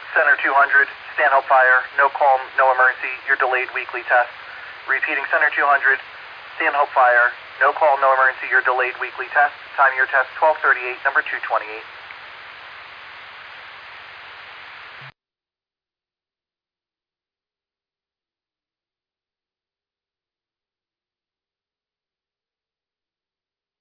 Center 200, Stanhope Fire, no call, no emergency, your delayed weekly test. Repeating Center 200, Stanhope Fire, no call, no emergency, your delayed weekly test. Time of your test 12:38, number 228.